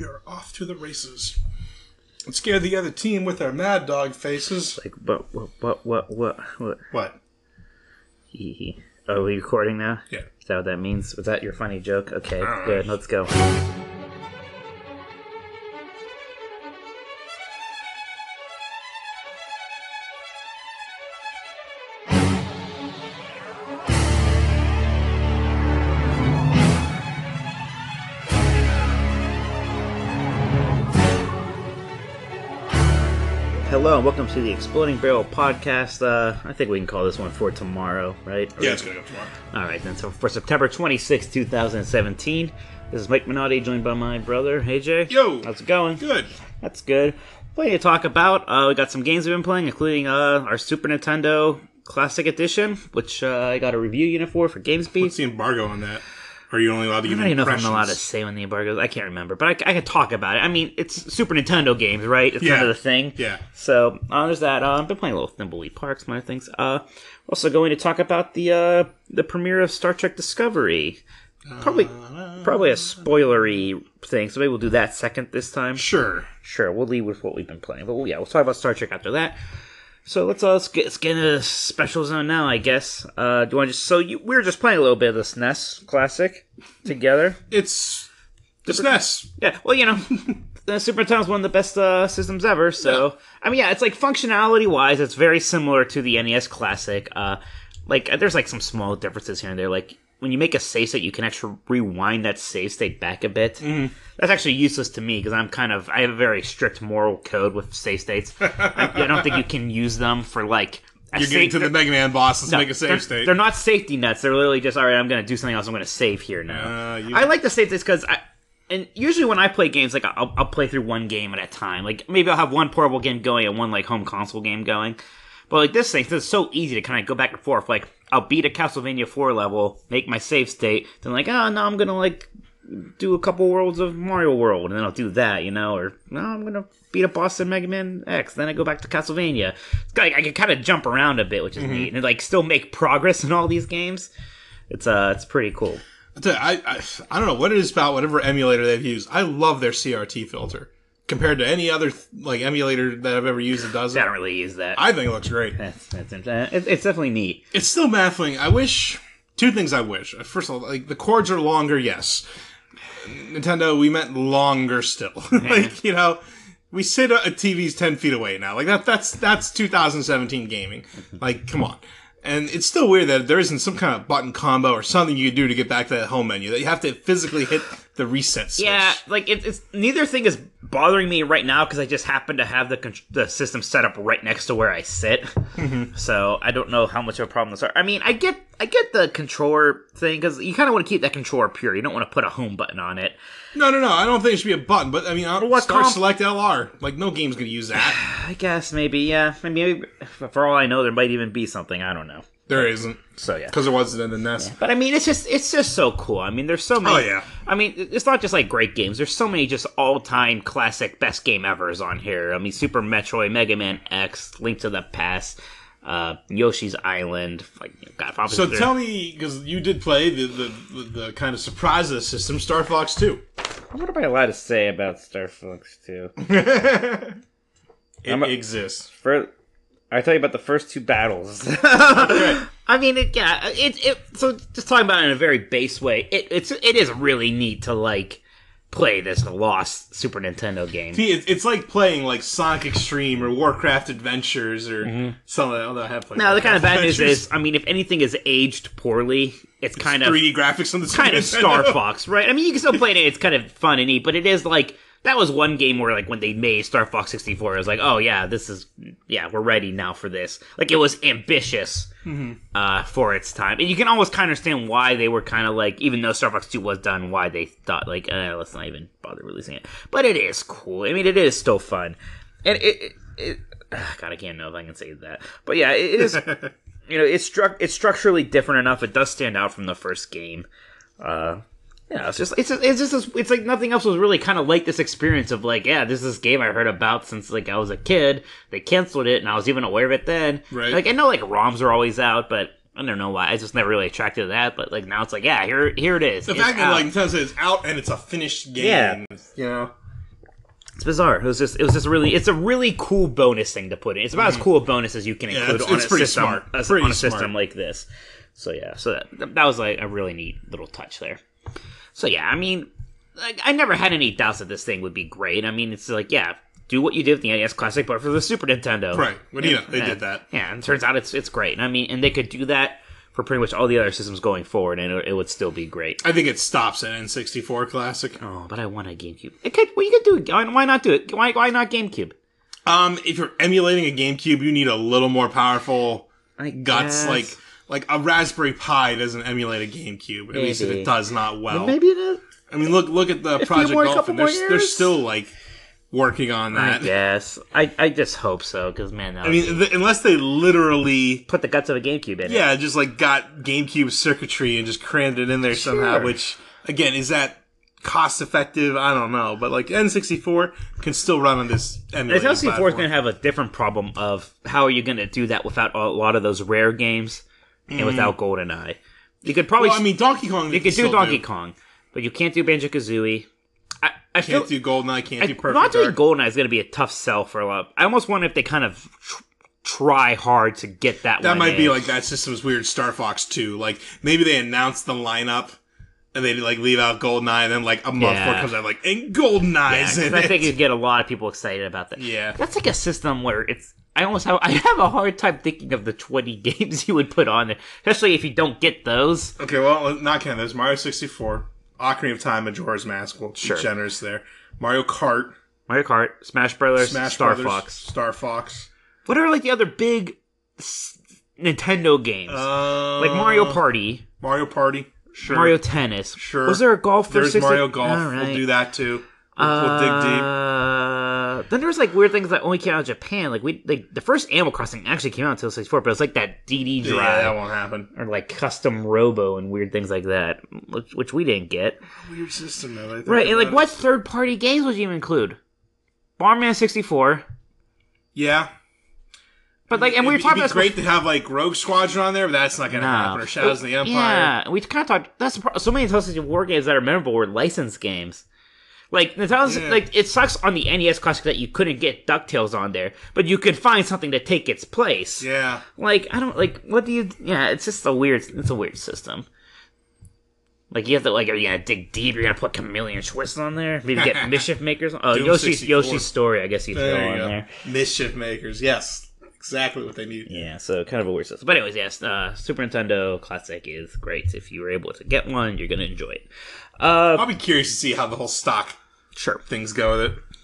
we are off to the races. Let's scare the other team with our mad dog faces. Like, what? What? Are we recording now? Yeah. Is that what that means? Was that your funny joke? Okay, good. Let's go. Hello and welcome to the Exploding Barrel Podcast. I think we can call this one for tomorrow, right? Yeah, it's going to go tomorrow. Alright then, so for September 26, 2017, this is Mike Minotti joined by my brother, AJ. Yo! How's it going? Good. That's good. Plenty to talk about. We got some games we've been playing, including our Super Nintendo Classic Edition, which I got a review unit for GamesBeat. What's the embargo on that? Or are you only allowed to give I don't even know if I'm impressions? allowed to say when the embargo is. I can't remember, but I can talk about it. I mean, it's Super Nintendo games, right? It's kind of the thing. Yeah. So, there's that. I've been playing a little Thimbleweed Park, some other things. Also going to talk about the premiere of Star Trek Discovery. Probably a spoilery thing, so maybe we'll do that second this time. Sure. Sure, we'll leave with what we've been playing. But yeah, we'll talk about Star Trek after that. So let's get into Special Zone now, I guess. Do you want to just... we were just playing a little bit of the SNES Classic together. It's the SNES. Yeah, well, you know, the Super Nintendo's one of the best systems ever, so... Yeah. I mean, yeah, it's like functionality-wise, it's very similar to the NES Classic. There's like some small differences here and there, like... When you make a save state, you can actually rewind that save state back a bit. Mm-hmm. That's actually useless to me because I have a very strict moral code with save states. I don't think you can use them for like. You're getting to the Mega Man boss. Let's make a save state. They're not safety nets. They're literally just all right. I'm going to do something else. I'm going to save here now. I like the save states because and usually when I play games, like I'll play through one game at a time. Like maybe I'll have one portable game going and one like home console game going. But like this thing, it's so easy to kind of go back and forth. Like I'll beat a Castlevania 4 level, make my save state, then like, now I'm gonna like do a couple worlds of Mario World, and then I'll do that, you know, or no, I'm gonna beat a boss in Mega Man X, then I go back to Castlevania. It's like I can kind of jump around a bit, which is neat, and like still make progress in all these games. It's pretty cool. I don't know what it is about whatever emulator they've used. I love their CRT filter. Compared to any other emulator that I've ever used that does it. I don't really use that. I think it looks great. It's definitely neat. It's still baffling. I wish... Two things I wish. First of all, like, the cords are longer, yes. Nintendo, we meant longer still. Like, you know, we sit at TVs 10 feet away now. Like, that's 2017 gaming. Like, come on. And it's still weird that there isn't some kind of button combo or something you could do to get back to that home menu. That you have to physically hit the reset switch. Yeah, like it's neither thing is bothering me right now because I just happen to have the system set up right next to where I sit. Mm-hmm. So I don't know how much of a problem this are. I mean, I get the controller thing because you kind of want to keep that controller pure. You don't want to put a home button on it. No. I don't think it should be a button, but I mean, select LR. Like, no game's going to use that. I guess, maybe, yeah. Maybe, for all I know, there might even be something. I don't know. There isn't. So, yeah. Because there wasn't in the NES. Yeah. But, I mean, it's just so cool. I mean, there's so many... Oh, yeah. I mean, it's not just, like, great games. There's so many just all-time classic best game evers on here. I mean, Super Metroid, Mega Man X, Link to the Past... Yoshi's Island. So tell me, because you did play the kind of surprise of the system, Star Fox 2. What am I allowed to say about Star Fox 2? It exists. I tell you about the first two battles. Okay. I mean, so just talking about it in a very base way, it is really neat to like play this lost Super Nintendo game. See, it's like playing like Sonic Extreme or Warcraft Adventures or something. Although I have played. Now the kind of bad news is, I mean, if anything is aged poorly, it's kind of 3D graphics on the kind of Star Fox, right? I mean, you can still play it; it's kind of fun and neat, but it is like that was one game where, like, when they made Star Fox 64, it was like, oh yeah, we're ready now for this. Like, it was ambitious for its time, and you can almost kind of understand why they were kind of like, even though Star Fox 2 was done, why they thought like, let's not even bother releasing it. But it is cool. I mean, it is still fun, and God, I can't know if I can say that, but yeah, it is. You know, it's structurally different enough. It does stand out from the first game. Yeah, it's like nothing else was really kind of like this experience of like, yeah, this is this game I heard about since like I was a kid. They canceled it, and I was even aware of it then. Right. Like I know like ROMs are always out, but I don't know why. I just never really attracted to that. But like now it's like, yeah, here it is. The fact that like Nintendo says it's out and it's a finished game. Yeah. You know. It's bizarre. It's a really cool bonus thing to put in. It's about as cool a bonus as you can include on a system, on a system like this. So yeah, that was like a really neat little touch there. So yeah, I mean, like, I never had any doubts that this thing would be great. I mean, it's like, yeah, do what you did with the NES Classic, but for the Super Nintendo, right? Well, they did that. Yeah, and it turns out it's great. I mean, and they could do that for pretty much all the other systems going forward, and it would still be great. I think it stops at N64 Classic. Oh, but I want a GameCube. It could. Well, you could do it. Why not do it? Why not GameCube? If you're emulating a GameCube, you need a little more powerful guts. Like a Raspberry Pi doesn't emulate a GameCube. At least if it does not well. Maybe it is. I mean, look at the Project Golf, and they're still like working on that. I guess. I just hope so, because man, I mean, unless they literally put the guts of a GameCube in it. Yeah, just like got GameCube circuitry and just crammed it in there somehow. Which again, is that cost effective? I don't know, but like N64 can still run on this emulated N64 is platform. going to have a different problem of how are you going to do that without a lot of those rare games and without GoldenEye. You could probably. Well, I mean, Donkey Kong. You could do Donkey Kong, but you can't do Banjo-Kazooie. I can't do GoldenEye. Can't do Perfect Not doing Dark. GoldenEye is going to be a tough sell for a lot. I almost wonder if they kind of try hard to get that. That one might in. be like that system's weird Star Fox 2. Like maybe they announce the lineup and they like leave out GoldenEye, and then like a month before it comes out, like and GoldenEye's in it. I think you'd get a lot of people excited about that. Yeah, that's like a system where it's. I have a hard time thinking of the 20 games you would put on there, especially if you don't get those. Okay, well, not count those. Mario 64, Ocarina of Time, Majora's Mask. Well, generous there. Mario Kart, Smash Brothers, Star Fox. What are like the other big Nintendo games? Like Mario Party. Sure. Mario Tennis. Sure. Was there a golf for There's 60? Mario Golf. Right. We'll do that too. We'll dig deep. Then there's like weird things that only came out in Japan. Like the first Animal Crossing actually came out until 64, but it was like that DD drive. Yeah, that won't happen. Or like custom Robo and weird things like that, which we didn't get. Weird system though. Right, and like what third party games would you include? Bomberman 64. Yeah. But like, and we were talking about it'd be great to have like Rogue Squadron on there, but that's not going to happen. Or Shadows of the Empire. Yeah, we kind of talked. That's so many Nintendo 64 games that are memorable were licensed games. Like Nintendo's, like it sucks on the NES Classic that you couldn't get DuckTales on there, but you could find something to take its place. Yeah. Like I don't like what do you? Yeah, it's just a weird system. Like you have to like, are you gonna dig deep? You're gonna put Chameleon Schwartz on there? Maybe get Mischief Makers. Oh, Yoshi's Story. I guess you throw on there. Mischief Makers. Yes. Exactly what they need. Yeah, so kind of a weird system. But anyways, yes, Super Nintendo Classic is great. If you were able to get one, you're going to enjoy it. I'll be curious to see how the whole stock things go with it.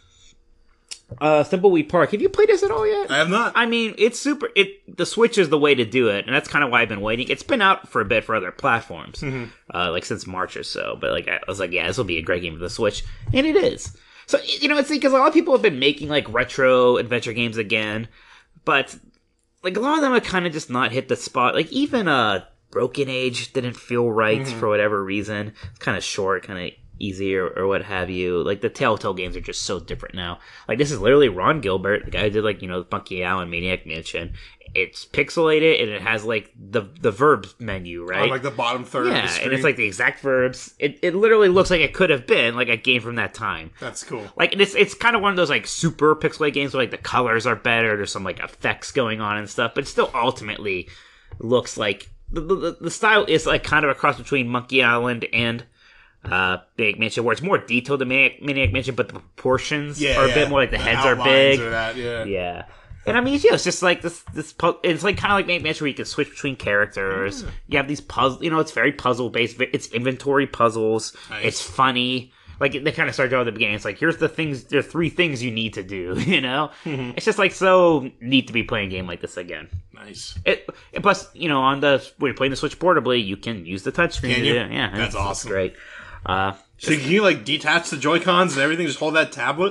Thimbleweed Park. Have you played this at all yet? I have not. I mean, it's super. The Switch is the way to do it, and that's kind of why I've been waiting. It's been out for a bit for other platforms, like since March or so. But like, I was like, yeah, this will be a great game for the Switch, and it is. So it's because a lot of people have been making like retro adventure games again. But, like, a lot of them have kind of just not hit the spot. Like, even Broken Age didn't feel right for whatever reason. It's kind of short, kind of easy, or what have you. Like, the Telltale games are just so different now. Like, this is literally Ron Gilbert, the guy who did, like, Monkey Island, Maniac Mansion. It's pixelated, and it has, like, the verbs menu, right? On, like, the bottom third of the screen. And it's, like, the exact verbs. It literally looks like it could have been, like, a game from that time. That's cool. Like, it's kind of one of those, like, super pixelated games where, like, the colors are better, there's some, like, effects going on and stuff, but it still ultimately looks like... The style is, like, kind of a cross between Monkey Island and Maniac Mansion, where it's more detailed than Maniac Mansion, but the proportions are a bit more, like, the heads are big. Yeah. And I mean, it's just like this. It's like kind of like Maniac Mansion where you can switch between characters. You have these puzzles. It's very puzzle based. It's inventory puzzles. Nice. It's funny. Like they kind of start out at the beginning. It's like here's the things. There are 3 things you need to do. It's just like so neat to be playing a game like this again. Nice. Plus, when you're playing the Switch portably, you can use the touchscreen. Can you? Yeah, that's awesome. Great. So can you like detach the Joy-Cons and everything? Just hold that tablet.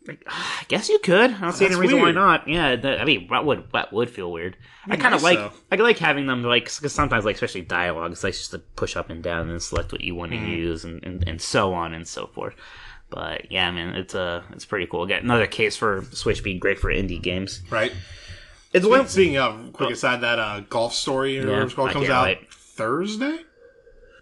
I guess you could. I don't see any reason why not. Yeah, I mean, that would feel weird. I kind of like I like having them because sometimes like especially dialogue, it's like just to push up and down and select what you want to use and so on and so forth. But yeah, I mean, it's pretty cool. Again, another case for Switch being great for indie games. Right. Speaking of, quick aside, that Golf Story or whatever it's called comes out Thursday.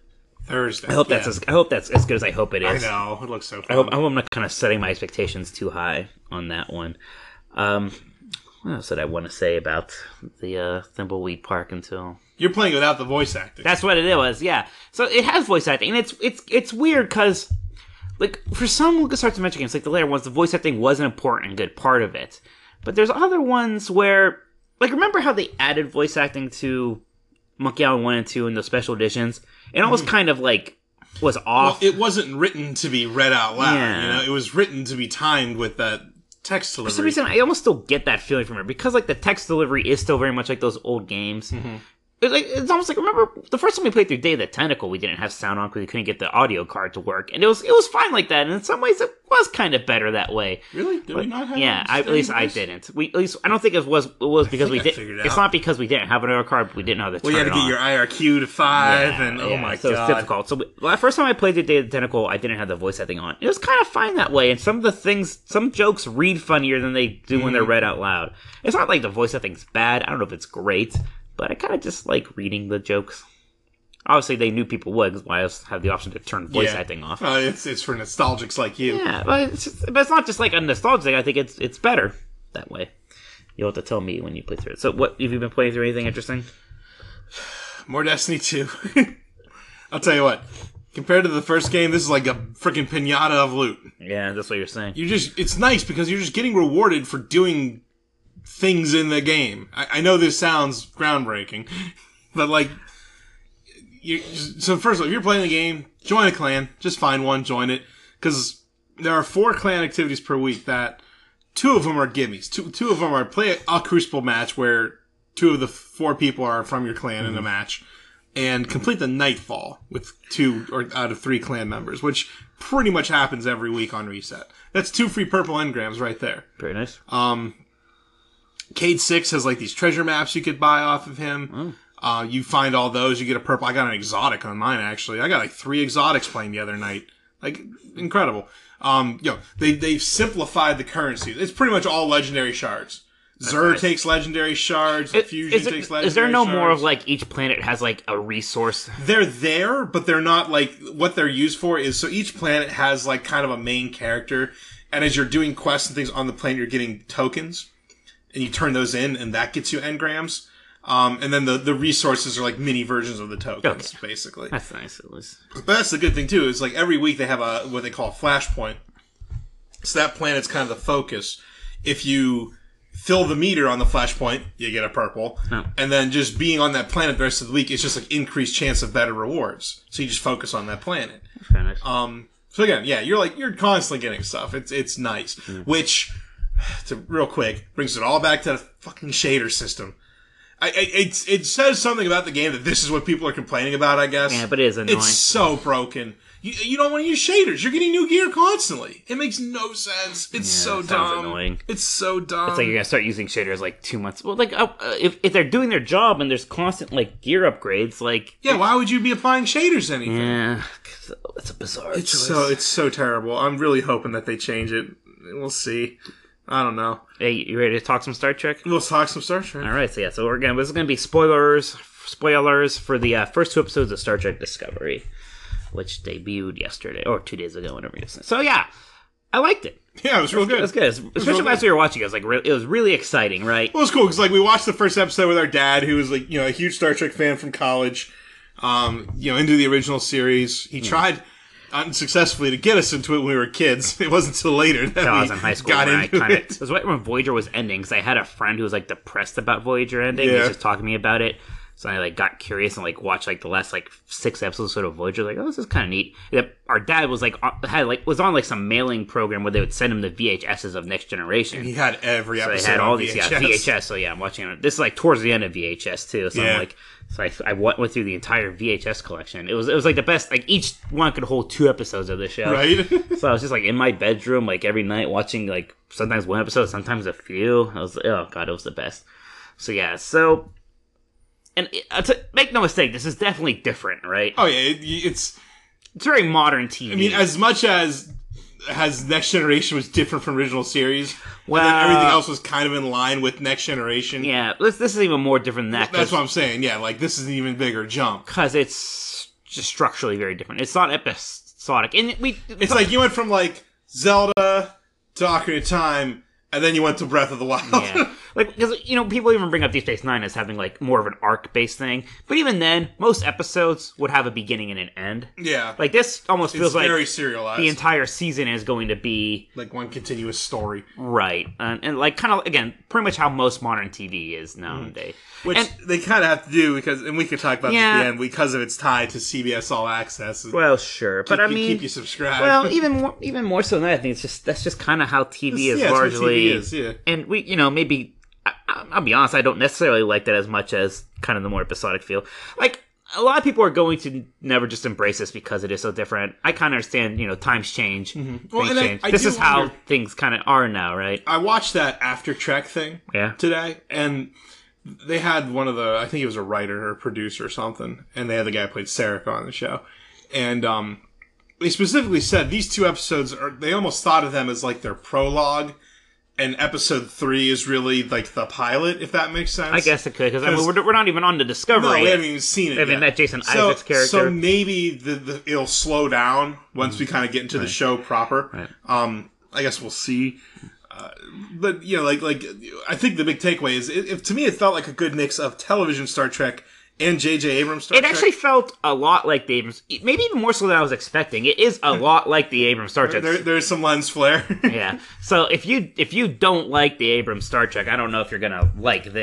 Thursday. I hope that's as good as I hope it I is. know. It looks so fun. I hope I'm not kind of setting my expectations too high on that one. What else did I want to say about the Thimbleweed Park until... You're playing without the voice acting. That's what it was, yeah. So it has voice acting, and it's weird because, like, for some LucasArts Adventure games, like the later ones, the voice acting was an important and good part of it. But there's other ones where, like, remember how they added voice acting to Monkey Island 1 and 2 in the special editions? It almost kind of, like, was off. Well, it wasn't written to be read out loud, Yeah. you know? It was written to be timed with that text delivery. For some reason, I almost still get that feeling from it, because, like, the text delivery is still very much like those old games. It's almost like, remember the first time we played through Day of the Tentacle, we didn't have sound on because we couldn't get the audio card to work, and it was fine like that. And in some ways, it was kind of better that way. Really? Did we not have? Yeah, at least I didn't. I don't think it was because we didn't. It's not because we didn't have an audio card, but we didn't know the. Well, you had to get your IRQ to 5, and oh my so god, it's difficult. So the first time I played through Day of the Tentacle, I didn't have the voice acting on. It was kind of fine that way, and some jokes read funnier than they do when they're read out loud. It's not like the voice acting's bad. I don't know if it's great. But I kind of just like reading the jokes. Obviously, they knew people would, because I have the option to turn voice acting off. It's for nostalgics like you. Yeah, but it's not just like a nostalgia thing. I think it's better that way. You'll have to tell me when you play through it. So, what have you been playing through? Anything interesting? More Destiny 2. I'll tell you what. Compared to the first game, this is like a freaking pinata of loot. Yeah, that's what you're saying. It's nice because you're just getting rewarded for doing things in the game. I know this sounds groundbreaking, but like, so first of all, if you're playing the game, join a clan. Just find one, join it, because there are 4 clan activities per week. That 2 of them are gimmies. Two of them are play a Crucible match where 2 of the 4 people are from your clan in a match, and complete the Nightfall with 2 out of 3 clan members, which pretty much happens every week on reset. That's 2 free purple engrams right there. Very nice. Cade 6 has like these treasure maps you could buy off of him. You find all those, you get a purple. I got an exotic on mine, actually. I got like 3 exotics playing the other night. Like, incredible. They've simplified the currency. It's pretty much all legendary shards. Xur takes legendary shards, Fusion takes legendary shards. Is there no more of like each planet has like a resource? They're there, but they're not like, what they're used for is, so each planet has like kind of a main character, and as you're doing quests and things on the planet, you're getting tokens. And you turn those in, and that gets you engrams. And then the resources are like mini versions of the tokens, basically. That's nice, at least. But that's the good thing, too, is like every week they have what they call a flashpoint. So that planet's kind of the focus. If you fill the meter on the flashpoint, you get a purple. Oh. And then just being on that planet the rest of the week, it's just like increased chance of better rewards. So you just focus on that planet. That's very nice. So again, yeah, you're constantly getting stuff. It's nice. Which, real quick, brings it all back to the fucking shader system. It says something about the game that this is what people are complaining about, I guess. Yeah, but it is annoying. It's so broken. You don't want to use shaders. You're getting new gear constantly. It makes no sense. It's so dumb. Annoying. It's so dumb. It's like you're gonna start using shaders like 2 months. Well, like if they're doing their job and there's constant like gear upgrades, like why would you be applying shaders to anything? Yeah, it's a bizarre choice. It's so terrible. I'm really hoping that they change it. We'll see. I don't know. Hey, you ready to talk some Star Trek? We'll talk some Star Trek. All right, so this is gonna be spoilers for the first 2 episodes of Star Trek Discovery, which debuted yesterday or 2 days ago, whenever you listen. So yeah, I liked it. Yeah, it was real good. It was good, especially as we were watching. It was like it was really exciting, right? Well, it was cool because like we watched the first episode with our dad, who was like a huge Star Trek fan from college, into the original series. He tried unsuccessfully to get us into it when we were kids. It wasn't until later that I was we in high school got into it. It was right when Voyager was ending, because I had a friend who was like depressed about Voyager ending. He Yeah. was just talking to me about it. So I like got curious and like watched like the last like 6 episodes of Voyager. Like, oh, this is kind of neat. Our dad was like was on like some mailing program where they would send him the VHSs of Next Generation. He had every So episode. they had all on these VHS. VHS. So yeah, I'm watching it. This is like towards the end of VHS too. So Yeah. I'm like, so I went through the entire VHS collection. It was like the best. Like each one could hold 2 episodes of the show. Right? So I was just like in my bedroom, like every night watching like sometimes 1 episode, sometimes a few. I was oh god, it was the best. So yeah, and make no mistake, this is definitely different, right? Oh yeah, it's very modern TV. I mean, as much as Next Generation was different from original series, Well- and then everything else was kind of in line with Next Generation. yeah, this is even more different than that. That's what I'm saying. Yeah, like this is an even bigger jump. Because it's just structurally very different. It's not episodic, and it's like you went from like Zelda to Ocarina of Time, and then you went to Breath of the Wild. Yeah. Like, because, people even bring up Deep Space Nine as having, like, more of an arc-based thing. But even then, most episodes would have a beginning and an end. Yeah. Like, this almost feels like very serialized. The entire season is going to be... like one continuous story. Right. And like, kind of, again, pretty much how most modern TV is nowadays. Which they kind of have to do, because, and we could talk about this at the end, because of its tie to CBS All Access. Well, sure. But, keep you subscribed. Well, even more so than that, I think that's just kind of how TV is That's largely... what TV is, yeah. And we, maybe... I'll be honest, I don't necessarily like that as much as kind of the more episodic feel. Like, a lot of people are going to never just embrace this because it is so different. I kind of understand, times change. Mm-hmm. Well, things change. I This do is how wonder- things kind of are now, right? I watched that After Trek thing today, and they had one of the, I think it was a writer or producer or something, and they had the guy who played Sarek on the show. And they specifically said these two episodes, they almost thought of them as like their prologue, and episode 3 is really like the pilot, if that makes sense. I guess it could, because we're not even on the Discovery. No, we yet. haven't even seen it We haven't yet. met Jason Isaac's character. So maybe it'll slow down once we kind of get into the show proper. Right. I guess we'll see. But like I think the big takeaway is, to me, it felt like a good mix of television Star Trek and J.J. Abrams Star Trek. It actually felt a lot like the Abrams, maybe even more so than I was expecting. It is a lot like the Abrams Star Trek. There's some lens flare. Yeah. So if you don't like the Abrams Star Trek, I don't know if you're gonna like this.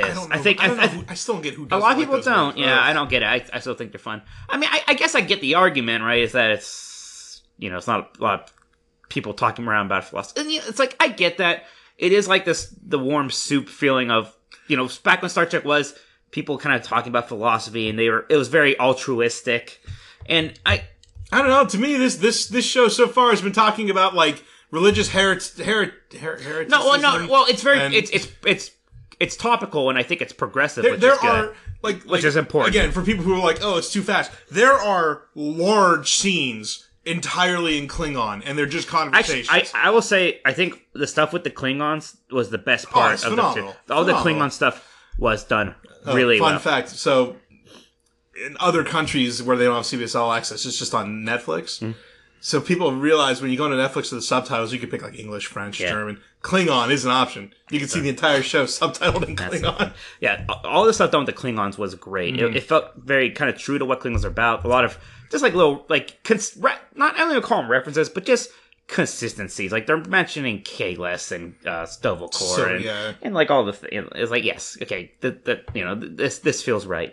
I still don't get who doesn't. A lot of like people those don't. movies. Yeah, I don't get it. I still think they're fun. I mean, I guess I get the argument, right? Is that it's it's not a lot of people talking around about philosophy. And it's like, I get that. It is like the warm soup feeling of back when Star Trek was people kind of talking about philosophy, and it was very altruistic, and I don't know. To me, this show so far has been talking about like religious heritage. No, well, it's very it's topical, and I think it's progressive. Which is important. Again, for people who are like, oh, it's too fast. There are large scenes entirely in Klingon, and they're just conversations. Actually, I will say, I think the stuff with the Klingons was the best part it's of phenomenal. All the Klingon stuff was done really well. Fun fact. So, in other countries where they don't have CBS All Access, it's just on Netflix. Mm. So people realize when you go into Netflix to the subtitles, you can pick like English, French, German. Klingon is an option. You can see the entire show subtitled in Klingon. Yeah, all the stuff done with the Klingons was great. Mm-hmm. It felt very kind of true to what Klingons are about. A lot of just like little like not only call them references, but just consistencies. Like they're mentioning Kahless and Sto-vo-kor and like all the it's like, yes, okay, this feels right.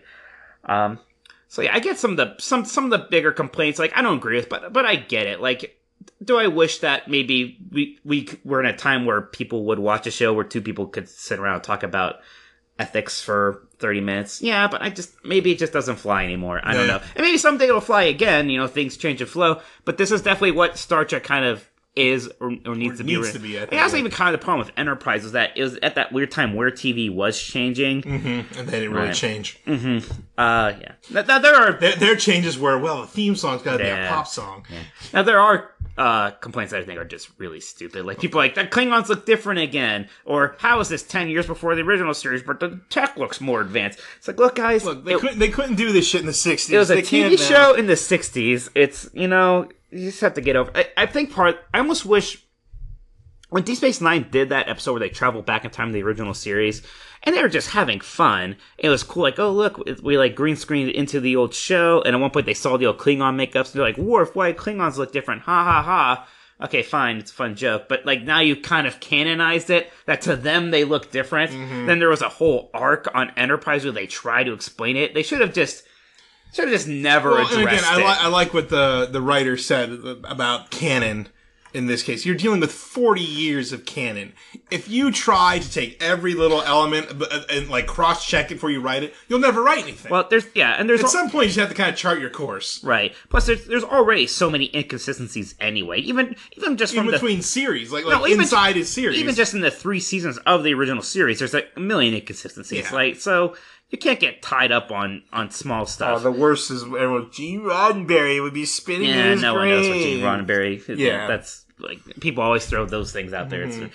So yeah, I get some of the bigger complaints. Like, I don't agree with, but I get it. Like, do I wish that maybe we were in a time where people would watch a show where two people could sit around and talk about ethics for 30 minutes? Yeah, but maybe it just doesn't fly anymore. I don't know. And maybe someday it'll fly again. Things change and flow. But this is definitely what Star Trek kind of is or needs to be. And that's even kind of the problem with Enterprise, is that it was at that weird time where TV was changing, and they didn't really change. Yeah. Now there are their changes were, the theme song's got to be a pop song. Yeah. Now there are complaints that I think are just really stupid. Like people are like, the Klingons look different again, or how is this 10 years before the original series, but the tech looks more advanced? It's like, look, guys, they couldn't do this shit in the 60s. It was a TV show in the 60s. It's you just have to get over. I think I almost wish when Deep Space Nine did that episode where they traveled back in time to the original series, and they were just having fun. It was cool. Like, oh look, we like green screened into the old show, and at one point they saw the old Klingon makeups, and they're like, Worf, why Klingons look different? Ha ha ha. Okay, fine, it's a fun joke, but like now you kind of canonized it that to them they look different. Mm-hmm. Then there was a whole arc on Enterprise where they try to explain it. They should have just never addressed it. I like what the writer said about canon in this case. You're dealing with 40 years of canon. If you try to take every little element and like cross-check it before you write it, you'll never write anything. Well, there's at some point you just have to kind of chart your course. Right. Plus, there's already so many inconsistencies anyway. Even just from between series, inside his series. Even just in the 3 seasons of the original series, there's like a million inconsistencies. Yeah. Like, so you can't get tied up on small stuff. Oh, the worst is when Gene Roddenberry would be spinning in his brain. One knows what Gene Roddenberry. That's like, people always throw those things out there. Mm-hmm.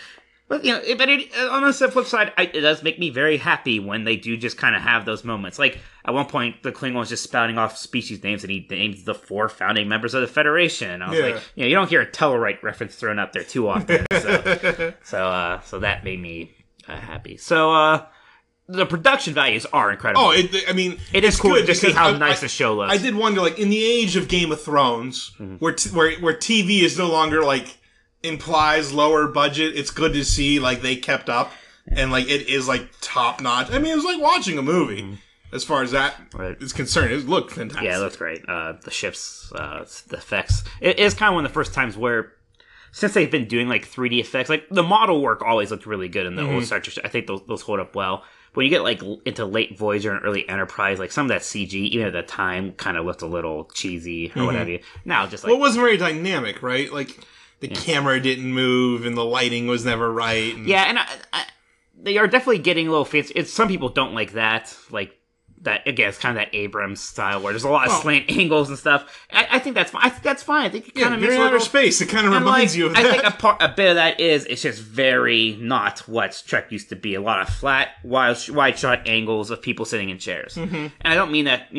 But on the flip side, it does make me very happy when they do just kind of have those moments. Like at one point, the Klingon was just spouting off species names, and he names the 4 founding members of the Federation. I was like, you don't hear a Tellarite reference thrown out there too often. So that made me happy. So the production values are incredible. Oh, it is cool to see how nice the show looks. I did wonder, like in the age of Game of Thrones, where TV is no longer like implies lower budget, it's good to see like they kept up and like it is like top notch. I mean, it was like watching a movie as far as that is concerned. It looked fantastic. Yeah, it looks great. The ships, the effects. It is kind of one of the first times where, since they've been doing like 3D effects, like the model work always looked really good in the old Star Trek. I think those hold up well. When you get like into late Voyager and early Enterprise, like some of that CG, even at the time, kind of looked a little cheesy or whatever. Now, just like, well, it wasn't very dynamic, right? Like the camera didn't move and the lighting was never right. Yeah, and they are definitely getting a little fancy. Some people don't like that. Like that again, it's kind of that Abrams style where there's a lot of slant angles and stuff. I think that's fine. I think that's fine. I think it kind of makes outer space. It kind of reminds you of that. I think a bit of that is it's just very not what Trek used to be. A lot of flat, wide shot angles of people sitting in chairs. And I don't mean that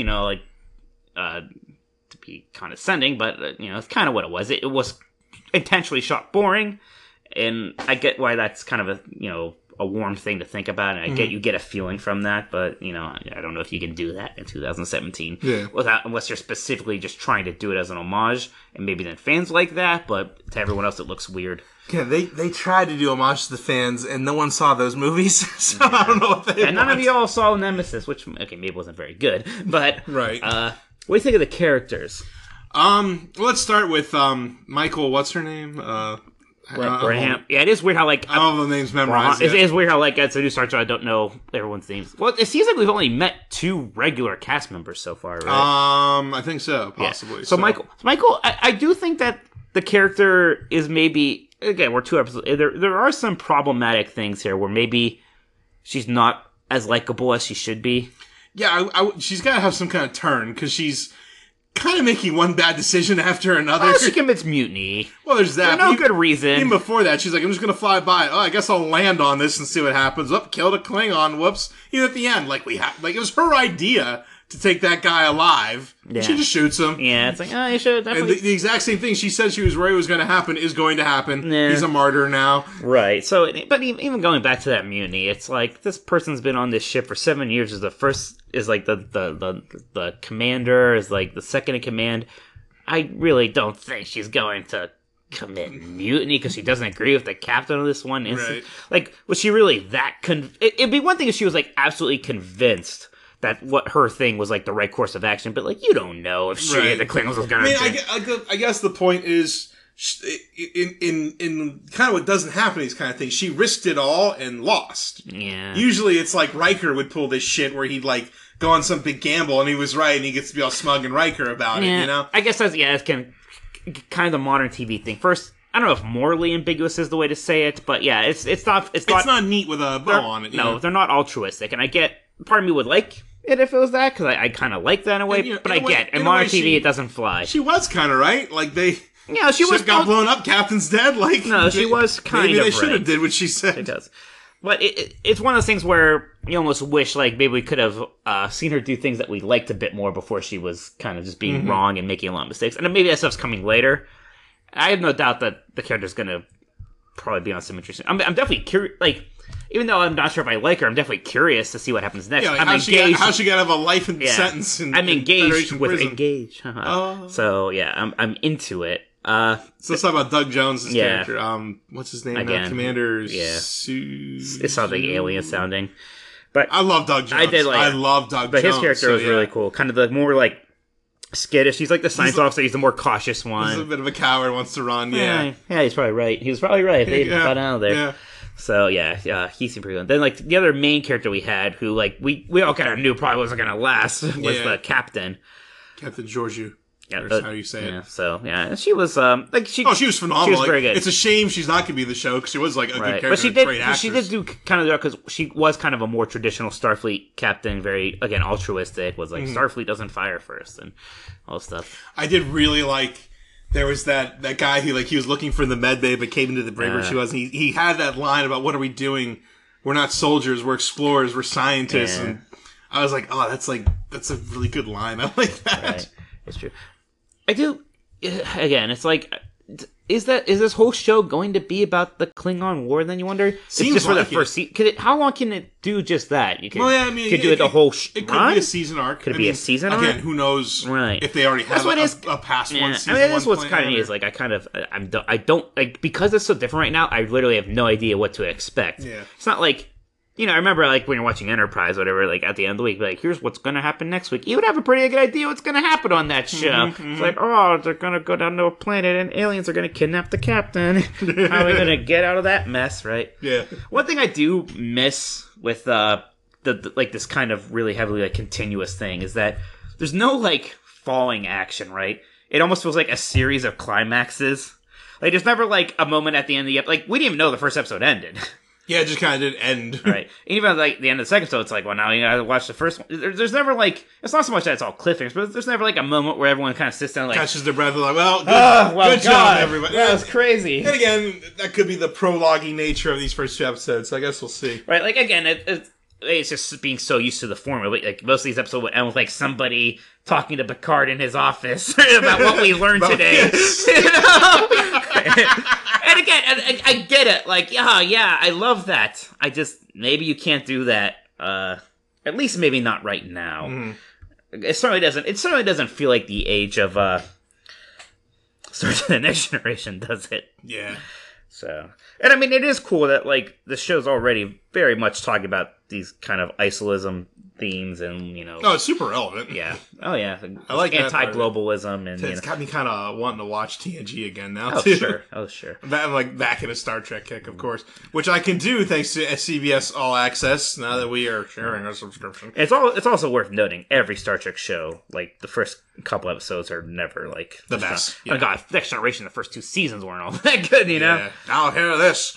to be condescending, but it's kind of what it was. It was intentionally shot boring, and I get why that's kind of a warm thing to think about, and I get you get a feeling from that, but I don't know if you can do that in 2017 unless you're specifically just trying to do it as an homage, and maybe then fans like that, but to everyone else it looks weird. Yeah, they tried to do homage to the fans, and no one saw those movies, so I don't know what they and none of y'all saw Nemesis, which maybe wasn't very good, but right. What do you think of the characters? Let's start with Michael. What's her name? Graham. Yeah, it is weird how like I don't have the names memorized. It is weird how like it's a new Star Trek. I don't know everyone's names. Well, it seems like we've only met 2 regular cast members so far, right? I think so, possibly. Yeah. So Michael, I do think that the character is maybe again we're 2 episodes. There are some problematic things here where maybe she's not as likable as she should be. Yeah, she's got to have some kind of turn because she's kind of making one bad decision after another. Well, she commits mutiny. Well, there's that. For no good reason. Even before that, she's like, I'm just going to fly by. Oh, I guess I'll land on this and see what happens. Oh, killed a Klingon. Whoops. Even at the end, like it was her idea to take that guy alive. Yeah. She just shoots him. Yeah, it's like, oh, you should definitely. And the exact same thing she said she was worried was going to happen is going to happen. Yeah. He's a martyr now. Right. So, but even going back to that mutiny, it's like this person's been on this ship for 7 years. Is the first is like the commander is like the second in command. I really don't think she's going to commit mutiny because she doesn't agree with the captain of this one instance. Right. Like, was she really that it'd be one thing if she was like absolutely convinced that what her thing was like the right course of action, but like you don't know if she the Klingons was gonna. I guess the point is in kind of what doesn't happen in these kind of things. She risked it all and lost. Yeah. Usually it's like Riker would pull this shit where he'd like go on some big gamble and he was right and he gets to be all smug and Riker about it. You know. I guess that's it's kind of the modern TV thing. First, I don't know if morally ambiguous is the way to say it, but yeah, it's not neat with a bow on it. No, they're not altruistic, and I get part of me would like it if it was that because I kind of like that in a way, but I get in modern TV it doesn't fly. She was kind of right, like she was got blown up. Captain's dead. Like no, she was kind of. Maybe they should have did what she said. It does, but it's one of those things where you almost wish like maybe we could have seen her do things that we liked a bit more before she was kind of just being wrong and making a lot of mistakes, and then maybe that stuff's coming later. I have no doubt that the character's going to probably be on some interesting. I'm definitely curious. Like, even though I'm not sure if I like her, I'm definitely curious to see what happens next. Yeah, like I'm engaged. How she got to have a life sentence? I'm engaged with Engage. So yeah, I'm into it. So let's talk about Doug Jones' character. What's his name? Again, Commander. Yeah, it's something alien sounding. But I love Doug Jones. I love Doug Jones. But his character was really cool. Kind of the more like skittish. He's like the science officer. He's the more cautious one. He's a bit of a coward. Wants to run. Yeah, he's probably right. He was probably right. They got out of there. Yeah. So yeah, he seemed pretty good. Then like the other main character we had, who like we all kind of knew probably wasn't gonna last, was the captain, Captain Georgiou. Yeah, that's how you say it. So she was she was phenomenal. She was very good. It's a shame she's not going to be the show because she was like a good character. But she did do kind of that because she was kind of a more traditional Starfleet captain, very again altruistic. Was like Starfleet doesn't fire first and all this stuff. I did really like There was that guy who he was looking for the med bay but came into the break where she was. And he had that line about what are we doing? We're not soldiers. We're explorers. We're scientists. Yeah. And I was like, oh, that's a really good line. I like that. Right. It's true. I do. Again, it's like, is this whole show going to be about the Klingon War? Then you wonder. Seems just for like the first season. How long can it do just that? You could, well, yeah, I mean, could do it the whole. It could be a season arc. Could it be a season arc? Again, who knows? Right. If they already have a past one season. I mean, that's what's kind of neat. Is like I don't like, because it's so different right now. I literally have no idea what to expect. Yeah. It's not like. I remember when you're watching Enterprise or whatever, at the end of the week, here's what's going to happen next week. You would have a pretty good idea what's going to happen on that show. Mm-hmm. It's like, oh, they're going to go down to a planet and aliens are going to kidnap the captain. How are we going to get out of that mess, right? Yeah. One thing I do miss with this kind of really heavily continuous thing is that there's no falling action, right? It almost feels like a series of climaxes. There's never a moment at the end of the episode. We didn't even know the first episode ended. Yeah, it just kind of didn't end. Right. Even the end of the second episode, it's well, now you gotta watch the first one. There's never it's not so much that it's all cliffhangers, but there's never a moment where everyone kind of sits down catches their breath, good job, everybody. That was crazy. And again, that could be the prologue-y nature of these first two episodes, so I guess we'll see. Right, again, it's just being so used to the formula. Most of these episodes would end with somebody talking to Picard in his office about what we learned today. And again, I get it. Yeah, I love that. I just, maybe you can't do that. At least maybe not right now. Mm-hmm. It certainly doesn't feel like the age of Star Trek The Next Generation does it. Yeah. So, and I mean, it is cool that the show's already very much talking about these kind of isolism themes and Oh, it's super relevant. Yeah. Oh yeah. I like anti-globalism and it's got me kind of wanting to watch TNG again now too. Sure. Oh sure. I'm back in a Star Trek kick, of course, which I can do thanks to CBS All Access. Now that we are sharing our subscription, it's also worth noting every Star Trek show, the first couple episodes are never the best. Yeah. Oh god, Next Generation, the first two seasons weren't all that good, you know. Yeah. Now hear this.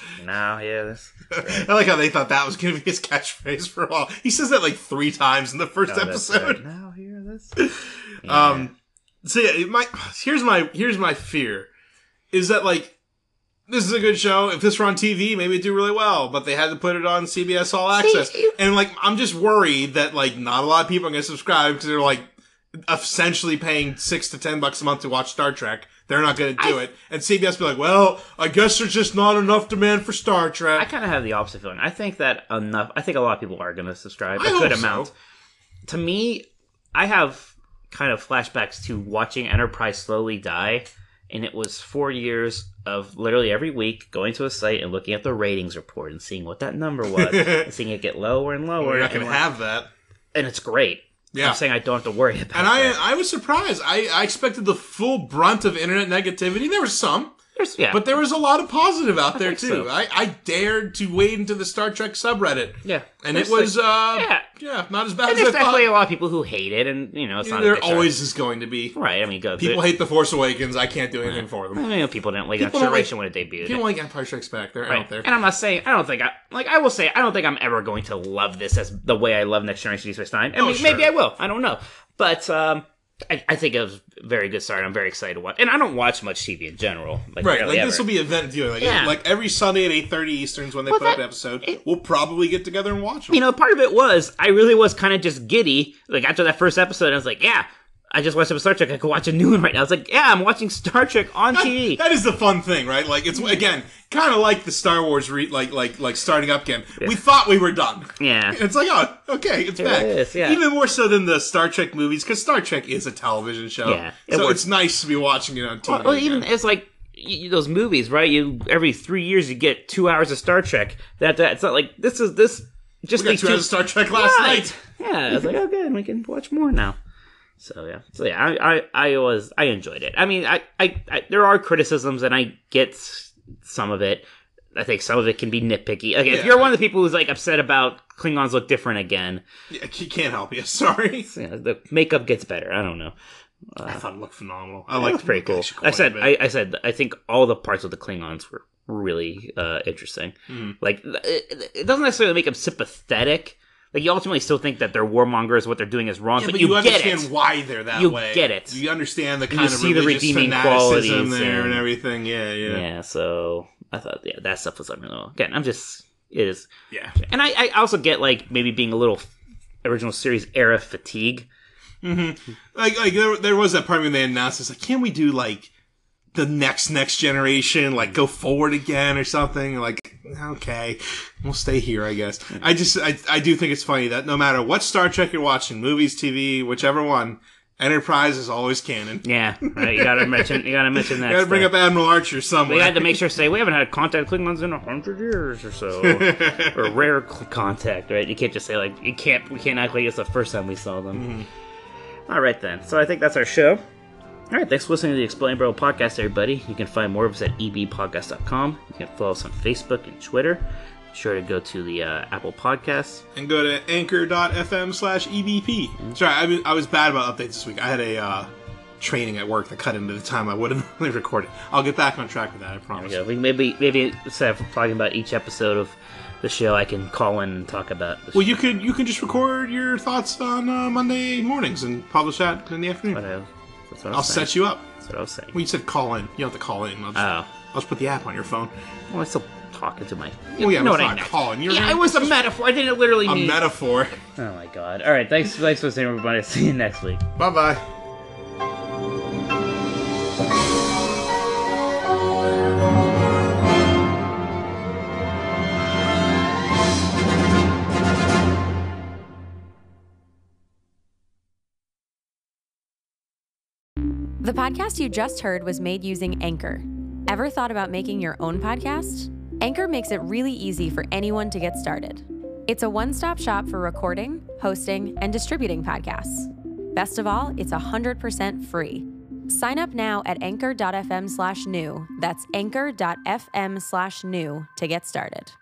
Right. I like how they thought that was going to be his catchphrase for a while. He says that 3 times in the first episode. Right. Now hear this. Yeah. So yeah, here's my fear is that this is a good show. If this were on TV, maybe it'd do really well, but they had to put it on CBS All Access. And I'm just worried that not a lot of people are going to subscribe because they're essentially paying $6 to $10 a month to watch Star Trek. They're not going to do it. And CBS be well, I guess there's just not enough demand for Star Trek. I kind of have the opposite feeling. I think a lot of people are going to subscribe. A good amount. So. To me, I have kind of flashbacks to watching Enterprise slowly die. And it was 4 years of literally every week going to a site and looking at the ratings report and seeing what that number was. And seeing it get lower and lower. We're not going to have that. And it's great. Yeah. I'm saying I don't have to worry about and that. I was surprised. I expected the full brunt of internet negativity. There was some. But there was a lot of positive out there, too. So. I dared to wade into the Star Trek subreddit. Yeah. And it was, not as bad and as I thought. There's definitely a lot of people who hate it, and, it's not there always is going to be. Right, I mean, people hate The Force Awakens. I can't do anything for them. I mean, people didn't like Next Generation when it debuted. People like Empire Strikes Back. They're out there. And I'm not saying, I will say, I don't think I'm ever going to love this as the way I love Next Generation Deep Space Nine. I mean, maybe I will. I don't know. But, I think it was a very good start. I'm very excited to watch. And I don't watch much TV in general. This will be event viewing. Every Sunday at 8:30 Easterns when they put up an episode, we'll probably get together and watch them. Part of it was, I really was kind of just giddy. After that first episode, I was like, yeah, I just watched Star Trek. I could watch a new one right now. I was like, yeah, I'm watching Star Trek on TV. That is the fun thing, right? It's, again, kind of like the Star Wars, starting up again. Yeah. We thought we were done. Yeah. It's oh, okay, it's back. It is, yeah. Even more so than the Star Trek movies, because Star Trek is a television show. Yeah. It's nice to be watching it on TV. Well even, it's those movies, right? Every 3 years you get 2 hours of Star Trek. It's not this just we got 2 hours of Star Trek last night. Yeah, I was oh good, we can watch more now. So I enjoyed it. I mean, I there are criticisms, and I get some of it. I think some of it can be nitpicky. If you're one of the people who's upset about Klingons look different again, yeah, can't help you. Sorry. The makeup gets better. I don't know. I thought it looked phenomenal. I liked it. Pretty cool. I said I think all the parts of the Klingons were really interesting. Mm. It doesn't necessarily make them sympathetic, Like, you ultimately still think that they're warmongers, what they're doing is wrong, but you get understand it. why they're that You way. get it. You understand the You kind of see the religious redeeming fanaticism qualities there and- and everything. Yeah. Yeah, so I thought, that stuff was unreal. Again, it is. Yeah. And I also get, like, maybe being a little original series era fatigue. Like there was that part when they announced this, like, can't we do, like, the next generation, like, go forward again or something? Like, okay, we'll stay here, I guess. I do think it's funny that no matter what Star Trek you're watching, movies, TV, whichever one, Enterprise is always canon. Yeah, right. You gotta mention that. You gotta bring up Admiral Archer somewhere. We had to make sure to say we haven't had contact Klingons in 100 years or so, or rare contact, right? You can't just say like we can't act like it's the first time we saw them. All right then. So I think that's our show. All right, thanks for listening to the Explain Bro podcast, everybody. You can find more of us at ebpodcast.com. You can follow us on Facebook and Twitter. Be sure to go to the Apple Podcasts. And go to anchor.fm/EBP. Sorry, I was bad about updates this week. I had a training at work that cut into the time I would have normally recorded. I'll get back on track with that, I promise. Yeah, maybe instead of talking about each episode of the show, I can call in and talk about the Well, show. you can just record your thoughts on Monday mornings and publish that in the afternoon. That's what I I'll was saying. set you up. That's what I was saying. Well, you said call in. You don't have to call in. I'll just put the app on your phone. Well, I'm still talking to my... Well, yeah, you know it's what not I meant. calling. It was a metaphor. I didn't literally A mean... metaphor. Oh, my God. All right, thanks for listening, everybody. See you next week. Bye-bye. The podcast you just heard was made using Anchor. Ever thought about making your own podcast? Anchor makes it really easy for anyone to get started. It's a one-stop shop for recording, hosting, and distributing podcasts. Best of all, it's 100% free. Sign up now at anchor.fm/new. That's anchor.fm/new to get started.